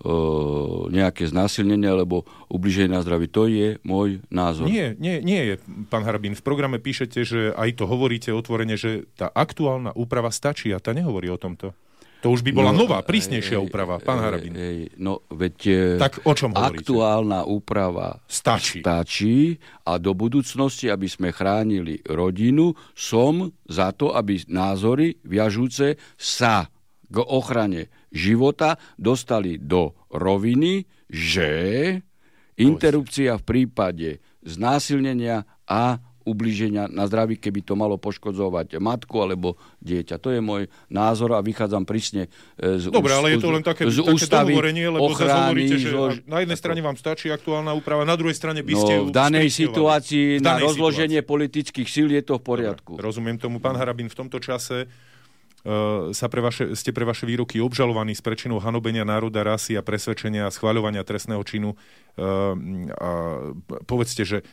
nejaké znásilnenie alebo ubliženie na zdraví. To je môj názor. Nie, nie, nie je, pán Harabin. V programe píšete, že aj to hovoríte otvorene, že tá aktuálna úprava stačí a tá nehovorí o tomto. To už by bola no, nová, prísnejšia ej, úprava, pán Harabin. Ej, no, veď tak o čom hovoríte? Aktuálna úprava stačí. stačí a do budúcnosti, aby sme chránili rodinu, som za to, aby názory viažúce sa k ochrane života dostali do roviny, že interrupcia v prípade znásilnenia a ublíženia na zdraví, keby to malo poškodzovať matku alebo dieťa. To je môj názor a vychádzam prísne z, Dobre, úst, ale je to len také, z také ústavy dohovorenie, lebo zase hovoríte, že zo... na jednej strane vám stačí aktuálna úprava, na druhej strane by ste no, v danej situácii, v danej na rozloženie situácii. Politických síl je to v poriadku. Dobre, rozumiem tomu. Pán Harabin, v tomto čase uh, sa pre vaše, ste pre vaše výroky obžalovaní s prečinou hanobenia národa, rasy a presvedčenia a schvaľovania trestného činu. Uh, a povedzte, že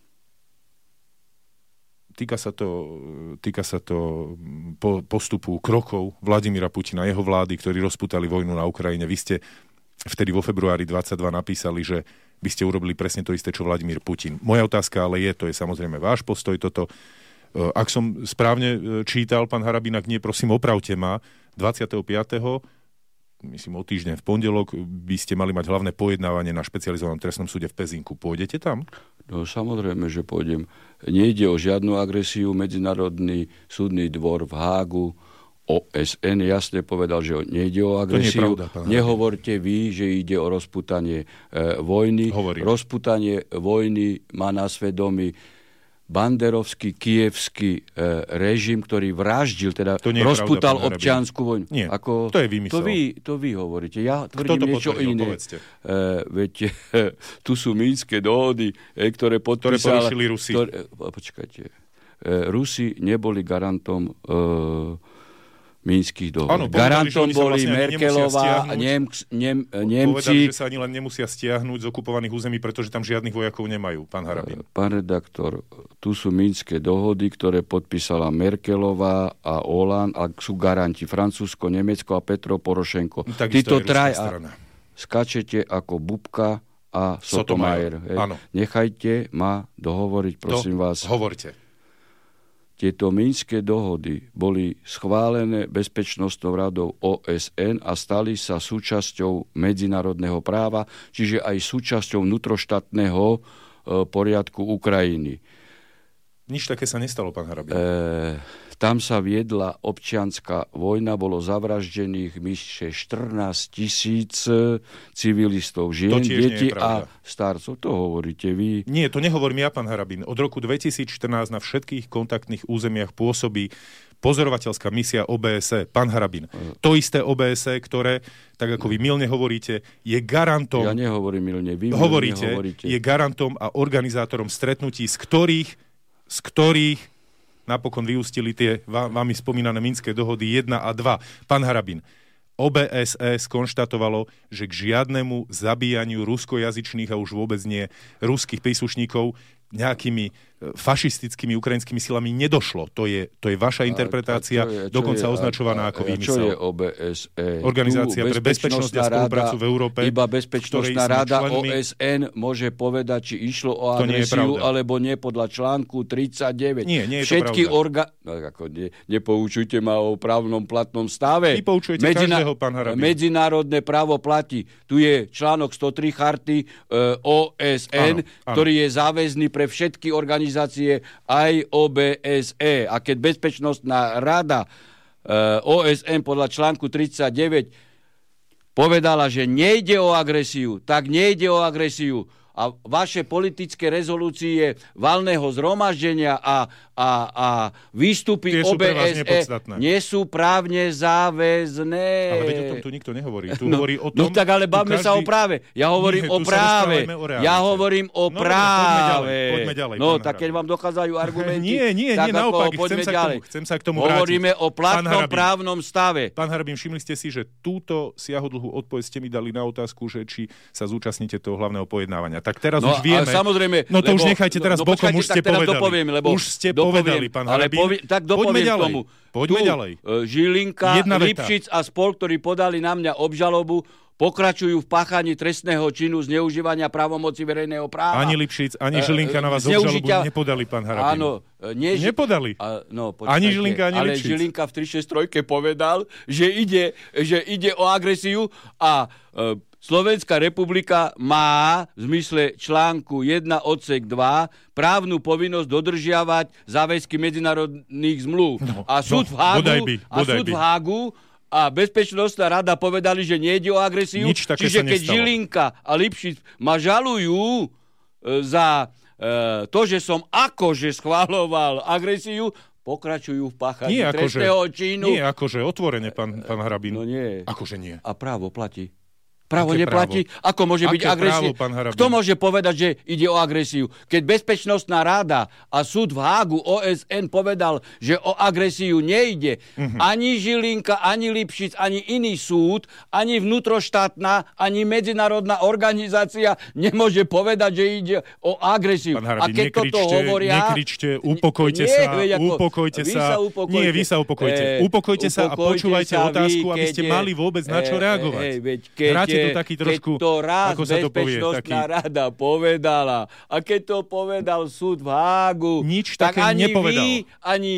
Týka sa to, týka sa to postupu krokov Vladimíra Putina, jeho vlády, ktorí rozputali vojnu na Ukrajine. Vy ste vtedy vo februári dvadsaťdva napísali, že by ste urobili presne to isté, čo Vladimír Putin. Moja otázka ale je, to je samozrejme váš postoj toto. Ak som správne čítal, pán Harabin, ak nie, prosím, opravte ma, dvadsiateho piateho myslím o týždeň v pondelok, by ste mali mať hlavné pojednávanie na špecializovanom trestnom súde v Pezinku. Pôjdete tam? No samozrejme, že pôjdem. Nejde o žiadnu agresiu. Medzinárodný súdny dvor v Hágu ó es en jasne povedal, že nejde o agresiu. Pravda, Nehovorte vy, že ide o rozputanie e, vojny. Hovorím. Rozputanie vojny má na svedomí banderovský, kievský e, režim, ktorý vraždil, teda rozputal pravda, občiansku vojnu. Nie, Ako, to je vymysel. To vy, to vy hovoríte. Ja tvrdím niečo iné. E, veď e, tu sú Mínske dohody, e, ktoré podpísali... Ktoré porušili Rusi. Ktoré, počkajte. E, Rusi neboli garantom e, Mínskych dohod. Áno, garantom povedali, boli vlastne Merkelová a Nem, Nem, Nemci. Povedali, že sa ani len nemusia stiahnuť z okupovaných území, pretože tam žiadnych vojakov nemajú, pán Harabin. Pán redaktor, tu sú Mínske dohody, ktoré podpísala Merkelová a Hollande, a sú garanti Francúzsko, Nemecko a Petro Porošenko. No, títo traj a skačete ako Bubka a Sotomajer. Sotomajer. Nechajte ma dohovoriť, prosím Do, vás. Hovorte. Tieto Mínske dohody boli schválené Bezpečnostnou radou ó es en a stali sa súčasťou medzinárodného práva, čiže aj súčasťou vnútroštátneho e, poriadku Ukrajiny. Nič také sa nestalo, pán Harabin. E, tam sa viedla občianská vojna, bolo zavraždených myšľa štrnásť tisíc civilistov, žien, deti a starcov. To hovoríte vy. Nie, to nehovorím ja, pán Harabin. Od roku dvetisícštrnásť na všetkých kontaktných územiach pôsobí pozorovateľská misia ó bé es é. Pán Harabin, to isté ó bé es é, ktoré, tak ako vy milne hovoríte, je garantom... Ja nehovorím milne, vy milne hovoríte, hovoríte. Je garantom a organizátorom stretnutí, z ktorých, z ktorých napokon vyústili tie vami spomínané Mínske dohody jedna a dva. Pán Harabin, ó bé es é skonštatovalo, že k žiadnemu zabíjaniu ruskojazyčných a už vôbec nie ruských príslušníkov nejakými fašistickými ukrajinskými silami nedošlo. To je, to je vaša interpretácia, je, dokonca je, a, označovaná a, ako výmysel. Čo je ó bé es é? Organizácia pre bezpečnosť a spoluprácu v Európe. Iba Bezpečnostná rada členmi... ó es en môže povedať, či išlo o agresiu, alebo nie podľa článku tridsaťdeväť. Nie, nie je Všetky to pravda. Orga... No, ako ne, nepoučujte ma o právnom platnom stave. Vy poučujete Medzina... každého, pán Harabín. Medzinárodné právo platí. Tu je článok sto tri charty e, ó es en, áno, áno. ktorý je záväzný pre všetky organizácie aj ó bé es é. A keď Bezpečnostná rada uh, ó es en podľa článku tridsaťdeväť povedala, že nejde o agresiu, tak nejde o agresiu. A vaše politické rezolúcie valného zhromaždenia a, a, a výstupy ó bé es é nie sú právne záväzné. Ale veď o tom tu nikto nehovorí. Tu no, hovorí o tom, no tak ale bavme každý... sa o práve. Ja hovorím nie, o práve. O ja hovorím o no, práve. Poďme ďalej, no tak keď vám dochádzajú argumenty, nie, nie, tak nie, naopak, poďme chcem ďalej. Sa chcem sa k tomu vrátiť. Hovoríme o platnom právnom stave. Pán Harabín, všimli ste si, že túto siahodlhú odpoveď ste mi dali na otázku, že či sa zúčastníte toho hlavného pojednávania. Tak teraz no, už vieme. Samozrejme, no to lebo, už nechajte teraz no, bokom, počkajte, už ste povedali. Dopoviem, lebo už ste povedali, pán Harabín. Povie, tak dopoviem ďalej. tomu. Poďme tu, ďalej. Žilinka, Lipšic a spol, ktorí podali na mňa obžalobu, pokračujú v páchaní trestného činu zneužívania právomoci verejného práva. Ani Lipšic, ani Žilinka na vás zneužitia... obžalobu nepodali, pán Harabín. Áno. Nie, nepodali. A, no, počkajte, ani Žilinka, ani ale Lipšic. Ale Žilinka v tristošesť povedal, že ide, že ide o agresiu a e, Slovenská republika má v zmysle článku jeden odsek dva právnu povinnosť dodržiavať záväzky medzinárodných zmluv. No, a súd no, v Hágu, bodaj by, bodaj a súd by. v Hágu a Bezpečnostná rada povedali, že nejde o agresiu. Čiže keď nestalo. Žilinka a Lipšic ma žalujú e, za e, to, že som akože schvaľoval agresiu, pokračujú v páchaní trestného činu. Nie, akože otvorene, pán, pán Harabín. No nie. Akože nie. A právo platí. Právo Aké neplatí? Právo? Ako môže Aké byť agresia? Kto môže povedať, že ide o agresiu? Keď Bezpečnostná rada a súd v Hágu ó es en povedal, že o agresiu nejde, uh-huh. ani Žilinka, ani Lipšic, ani iný súd, ani vnútroštátna, ani medzinárodná organizácia nemôže povedať, že ide o agresiu. Pán Harabín, a keď nekričte, toto hovoria... Nekričte, upokojte nie, sa, veď ako, upokojte vy sa. sa upokojte. Nie, vy sa upokojte. E, upokojte sa a počúvajte sa otázku, vy, aby ste je, mali vôbec na čo reagovať. E, e, veď keď Hráte to taký trošku, keď to raz ako sa to povie, Bezpečnostná taký... rada povedala a keď to povedal súd v Hágu, nič tak také ani nepovedal. vy, ani...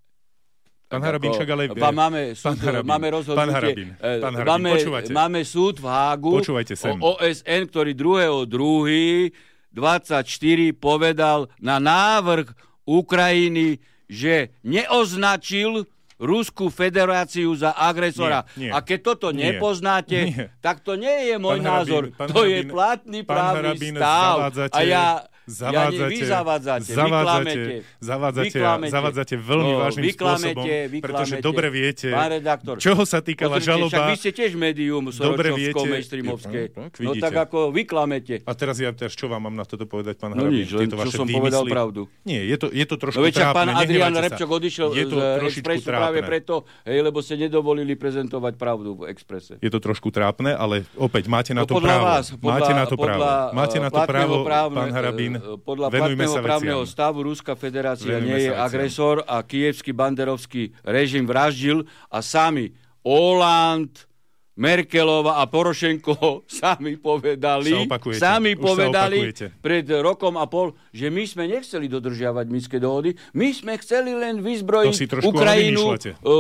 Pán Harabín, však ale... Máme, súd, pán Harabín, máme rozhodnutie... Pán Harabín, pán Harabín, máme, počúvate. Máme súd v Hágu o ó es en, ktorý druhého druhého dvadsaťštyri povedal na návrh Ukrajiny, že neoznačil Ruskú federáciu za agresora. Nie, nie, a keď toto nie, nepoznáte, nie. tak to nie je môj pán názor. Harabín, to Harabín, je platný právny Harabín, stav. A ja... Zavádzate, ja ne, vy zavádzate, zavádzate, zavádzate, zavádzate veľmi no, vážnym spôsobom, pretože dobre viete, redaktor, čoho sa týkala pozrite, žaloba. Však vy ste tiež médium soročovsko, mainstreamovské. No, no tak ako vy klamete. A teraz ja teraz čo vám mám na toto povedať, pán no Harabín? Nič, len čo som výmysly? Povedal pravdu. Nie, je to, je to trošku no, veď, trápne. Pán Adrián Repčok odišiel je to z Expressu práve preto, hej, lebo ste nedovolili prezentovať pravdu v Expresse. Je to trošku trápne, ale opäť máte na to právo. Máte na to právo. Máte na to právo, pán Harabín. Platného právneho stavu Ruská federácia Venujeme nie je agresor a kievský banderovský režim vraždil a sami Hollande, Merkelová a Porošenko sami povedali, sami povedali pred rokom a pol, že my sme nechceli dodržiavať Minské dohody, my sme chceli len vyzbrojiť Ukrajinu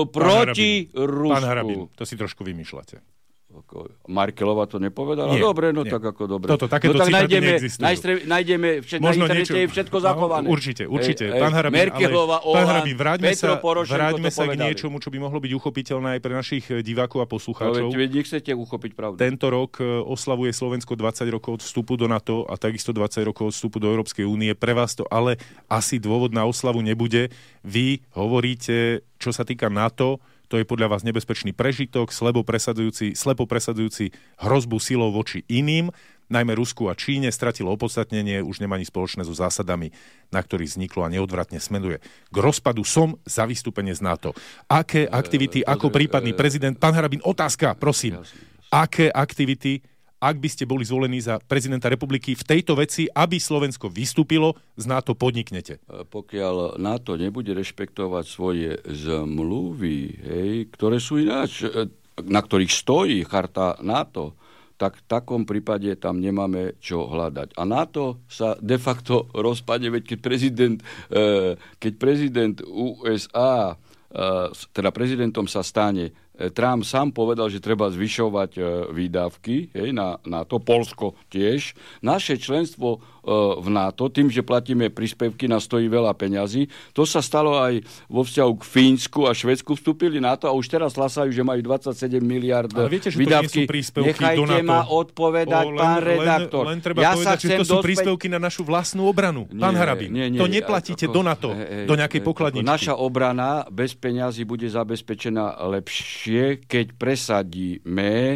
proti Rusku. Pán Harabín, to si trošku vymýšľate. Markelová to nepovedala? Nie, dobre, no nie. tak ako dobre. Toto, takéto no tak citáty nájdeme, neexistujú. Najstre, nájdeme všet, na internete je všetko zachované. No, určite, určite. E, pán Harabín, Merkelová, ale, pán Harabín, vráťme Petro sa, Porošenko vráťme to sa k povedali. niečomu, čo by mohlo byť uchopiteľné aj pre našich divákov a poslucháčov. No, veď nechcete uchopiť pravdu. Tento rok oslavuje Slovensko dvadsať rokov od vstupu do NATO a takisto dvadsať rokov od vstupu do Európskej únie. Pre vás to ale asi dôvod na oslavu nebude. Vy hovoríte, čo sa týka NATO, to je podľa vás nebezpečný prežitok, slepo presadzujúci, slepo presadzujúci hrozbu silou voči iným. najmä Rusku a Číne, stratilo opodstatnenie, už nemá ani spoločné so zásadami, na ktorých vzniklo a neodvratne smeruje k rozpadu. Som za vystúpenie z NATO. Aké aktivity, ako prípadný prezident... Pán Harabin, otázka, prosím. Aké aktivity, ak by ste boli zvolení za prezidenta republiky v tejto veci, aby Slovensko vystúpilo z NATO, podniknete? Pokiaľ NATO nebude rešpektovať svoje zmluvy, hej, ktoré sú ináč, na ktorých stojí charta NATO, tak v takom prípade tam nemáme čo hľadať. A NATO sa de facto rozpadne, veď keď prezident, keď prezident ú es á, teda prezidentom sa stane Trump sám povedal, že treba zvyšovať e, výdavky, hej, na, na to, Poľsko tiež. Naše členstvo e, v NATO, tým, že platíme príspevky, nás stojí veľa peňazí. To sa stalo aj vo vzťahu k Fínsku a Švédsku, vstúpili NATO a už teraz hlasajú, že majú dvadsaťsedem miliárd výdavky. Nechajte do NATO. ma odpovedať, o, len, pán redaktor. Len, len treba ja povedať, že to sú dospäť... príspevky na našu vlastnú obranu. Nie, pán Harabin, nie, nie, to neplatíte ako, do NATO, hej, do nejakej pokladničky. Naša obrana bez peňazí bude zabezpečená lepšie, keď presadíme e,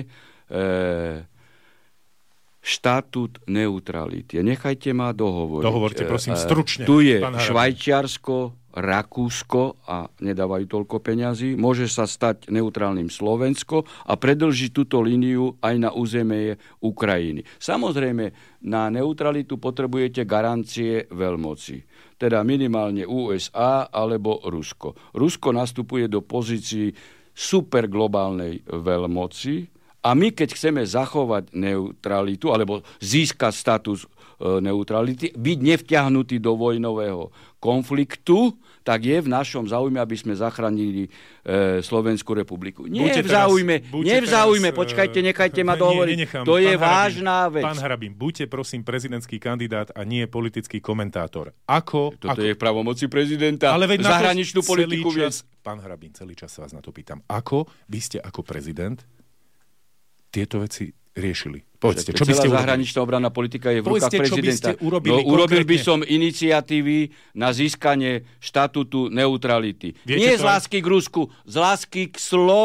štatút neutrality. Nechajte ma dohovoriť. Dohovorte, prosím, stručne. E, tu je Švajčiarsko, Rakúsko a nedávajú toľko peňazí. Môže sa stať neutrálnym Slovensko a predĺžiť túto líniu aj na územie Ukrajiny. Samozrejme, na neutralitu potrebujete garancie veľmoci. Teda minimálne ú es á alebo Rusko. Rusko nastupuje do pozícií superglobálnej veľmoci a my, keď chceme zachovať neutralitu alebo získať status e, neutrality, byť nevťahnutý do vojnového konfliktu, tak je v našom záujme, aby sme zachránili e, Slovenskú republiku. Nie buďte v záujme, teraz, nie v záujme, teraz, počkajte, nechajte ma dohovoriť. Nie, to je Harabin, vážna vec. Pán Harabin, buďte prosím prezidentský kandidát a nie politický komentátor. Ako? Toto ako? je v pravomoci prezidenta. Ale veď zahraničnú politiku viesť. Pán Harabin, celý čas sa vás na to pýtam. Ako by ste ako prezident tieto veci riešili? Povedzte, čo by ste urobili? Zahraničná obranná politika je v Povedzte, rukách prezidenta. Urobili no, urobil by som iniciatívy na získanie štatútu neutrality. Viete Nie z lásky k Rusku, z lásky k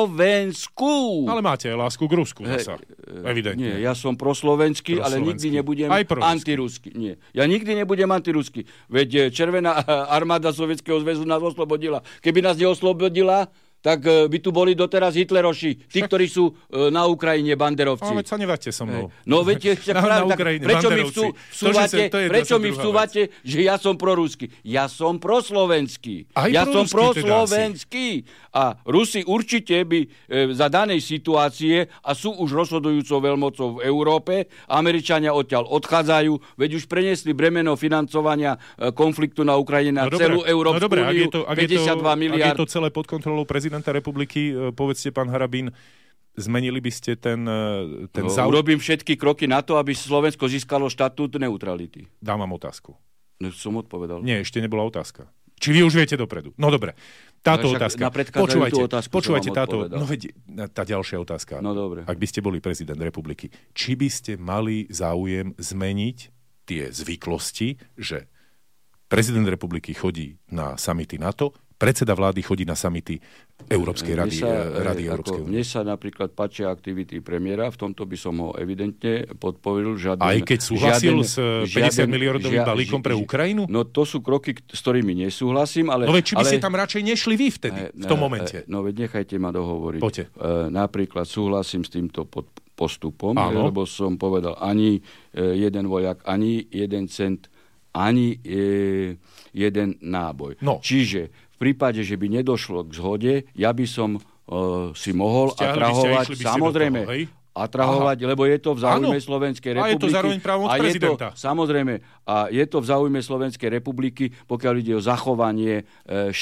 Slovensku. Ale máte aj lásku k Rusku zasa. Evidentne. Nie, ja som proslovenský, ale nikdy nebudem antirusky. Nie, ja nikdy nebudem antirusky. Veď Červená armáda Sovietskeho zväzu nás oslobodila. Keby nás neoslobodila, tak by tu boli doteraz Hitleroši, tí, ktorí sú na Ukrajine banderovci. Ale veď sa neváte so mnou. No veď, na, práve, na Ukrajine, prečo mi vsú, vsúvate, to, prečo mi vsúvate, že ja som prorusky? Ja som proslovenský. Aj ja som proslovenský. A Rusi určite by e, za danej situácie, a sú už rozhodujúcou veľmocou v Európe, Američania odtiaľ odchádzajú, veď už preniesli bremeno financovania e, konfliktu na Ukrajine na no celú Európsku no úniu, no päťdesiatdva miliárd. Ak je to celé pod kontrolou prezidenta republiky, povedzte, pán Harabin, zmenili by ste ten, ten no, záujem? Urobím všetky kroky na to, aby Slovensko získalo štatút neutrality. Dám vám otázku. No, som odpovedal. Nie, ešte nebola otázka. Či vy už viete dopredu? No dobre. Táto no, otázka. Počúvajte, otázku počúvajte táto, no veď, tá ďalšia otázka. No dobre. Ak by ste boli prezident republiky, či by ste mali záujem zmeniť tie zvyklosti, že prezident republiky chodí na samity NATO, predseda vlády chodí na samity Európskej rady, sa, rady Európskej únie. Mne sa napríklad páčia aktivity premiéra, v tomto by som ho evidentne podporil. Žiaden, Aj keď súhlasil žiaden, s päťdesiat miliardovým balíkom pre Ukrajinu? No to sú kroky, s ktorými nesúhlasím, ale... No veď či by ale, ste tam radšej nešli vy vtedy, v tom momente? No veď nechajte ma dohovoriť. Poďte. E, napríklad súhlasím s týmto pod, postupom, je, lebo som povedal, ani e, jeden vojak, ani jeden cent, ani e, jeden náboj. No. Čiže v prípade, že by nedošlo k zhode, ja by som uh, si mohol Stiahli atrahovať, samozrejme, toho, atrahovať, Aha. lebo je to v záujme ano. Slovenskej republiky. A je to zároveň právomoc prezidenta. To, samozrejme, a je to v záujme Slovenskej republiky, pokiaľ ide o zachovanie e,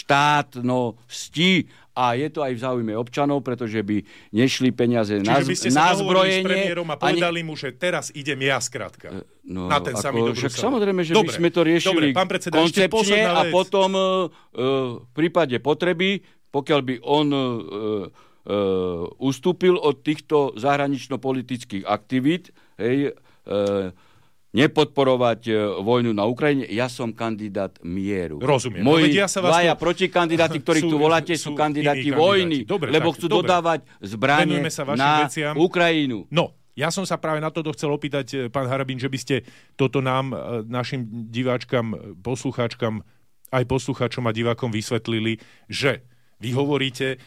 štátnosti, a je to aj v záujme občanov, pretože by nešli peniaze na, by ste na sa zbrojenie. S premiérom a povedali ani... mu, že teraz idem ja skrátka. No, na ten samý však samozrejme, že dobre, by sme to riešili dobre, predseda, koncepčne a potom uh, v prípade potreby, pokiaľ by on uh, uh, ustúpil od týchto zahranično-politických aktivít, hej, uh, nepodporovať e, vojnu na Ukrajine. Ja som kandidát mieru. Rozumiem. Moji no, ja sa vás dvaja to... protikandidáti, ktorých tu voláte, sú, sú kandidáti vojny, dobre, lebo tak, chcú dobre. dodávať zbranie na veciam. Ukrajinu. No, Ja som sa práve na toto chcel opýtať, pán Harabín, že by ste toto nám, našim diváčkam, poslucháčkam, aj poslucháčom a divákom vysvetlili, že vy hovoríte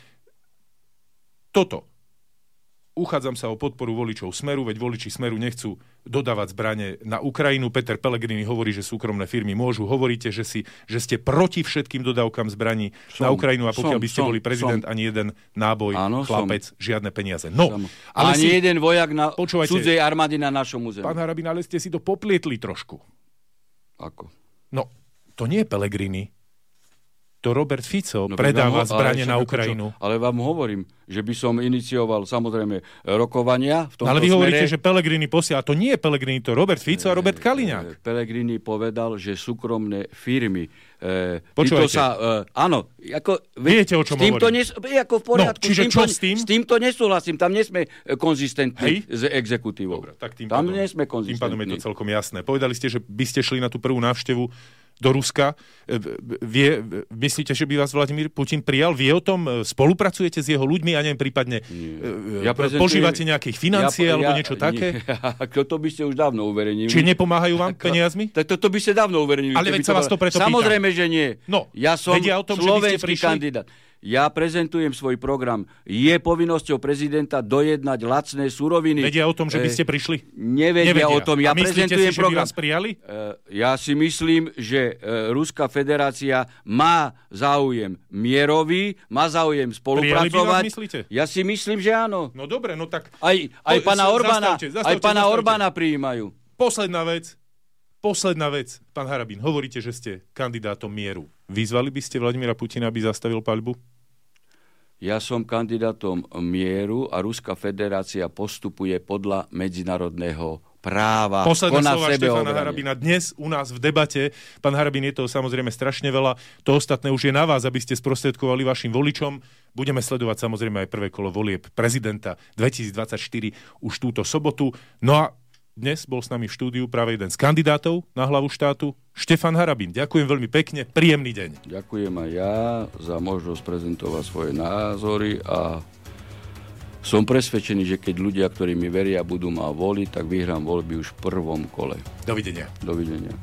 toto. Uchádzam sa o podporu voličov Smeru, veď voliči Smeru nechcú dodávať zbrane na Ukrajinu. Peter Pellegrini hovorí, že súkromné firmy môžu. Hovoríte, že, si, že ste proti všetkým dodávkam zbraní som, na Ukrajinu a pokiaľ som, by ste som, boli prezident, som. ani jeden náboj, áno, chlapec, som. žiadne peniaze. No, ale ani si, jeden vojak na cudzej armády na našom území. Pán Harabín, ale ste si to poplietli trošku. Ako? No, to nie je Pellegrini. To Robert Fico no, predáva ho, zbrane na Ukrajinu. Čo, ale vám hovorím, že by som inicioval samozrejme rokovania v tomto ale vy smere. Hovoríte, že Pellegrini posiela. To nie je Pellegrini, to Robert Fico a Robert Kaliňák. Pellegrini povedal, že súkromné firmy e, Počúvajte. Sa, e, áno, ako, viete, o čom hovorím. Nes, ako v poriadku. No, čiže s týmto, čo s tým? S týmto nesúhlasím. Tam nesme konzistentní s exekutívou. Dobre, tak tým tam pádom, nesme konzistentní. Tým pádom je to celkom jasné. Povedali ste, že by ste šli na tú prvú návštevu do Ruska. Vie, myslíte, že by vás Vladimír Putin prijal? Vie o tom? Spolupracujete s jeho ľuďmi? A neviem, prípadne ja požívate nejakých financií ja, alebo ja, niečo také? Ja, to by ste už dávno uverejnili. Či nepomáhajú vám peniazmi? Tak toto by ste dávno uverejnili. Ale veď sa vás to preto pýtam. Samozrejme, že nie. No, ja som o tom, slovenský kandidát. Ja prezentujem svoj program. Je povinnosťou prezidenta dojednať lacné suroviny. Vedia o tom, že by ste prišli? Nevedia, Nevedia. o tom. Ja a myslíte prezentujem si, program. že by vás prijali? Ja si myslím, že Ruská federácia má záujem mierový, má záujem spolupracovať. Prijali by vás, myslíte? Ja si myslím, že áno. No dobre, no tak... Aj, aj po, pána Orbána, zastavte, zastavte, aj pána zastavte. Orbána prijímajú. Posledná vec. Posledná vec. Pán Harabín, hovoríte, že ste kandidátom mieru. Vyzvali by ste Vladimíra Putina, aby zastavil paľbu? Ja som kandidátom mieru a Ruská federácia postupuje podľa medzinárodného práva. Posledné slova Štefana Harabína dnes u nás v debate. Pán Harabín, je to samozrejme strašne veľa. To ostatné už je na vás, aby ste sprostredkovali vašim voličom. Budeme sledovať samozrejme aj prvé kolo volieb prezidenta dvetisícdvadsaťštyri už túto sobotu. No a dnes bol s nami v štúdiu práve jeden z kandidátov na hlavu štátu, Štefan Harabín. Ďakujem veľmi pekne, príjemný deň. Ďakujem aj ja za možnosť prezentovať svoje názory a som presvedčený, že keď ľudia, ktorí mi veria, budú ma voliť, tak vyhrám voľby už v prvom kole. Dovidenia. Dovidenia.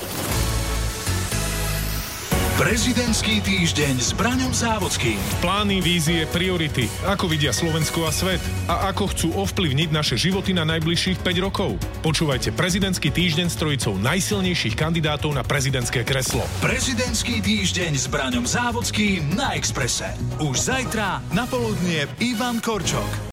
Prezidentský týždeň s Braňom Závodským. Plány, vízie, priority. Ako vidia Slovensko a svet? A ako chcú ovplyvniť naše životy na najbližších päť rokov? Počúvajte Prezidentský týždeň s trojicou najsilnejších kandidátov na prezidentské kreslo. Prezidentský týždeň s Braňom Závodským na Expresse. Už zajtra na poludnie Ivan Korčok.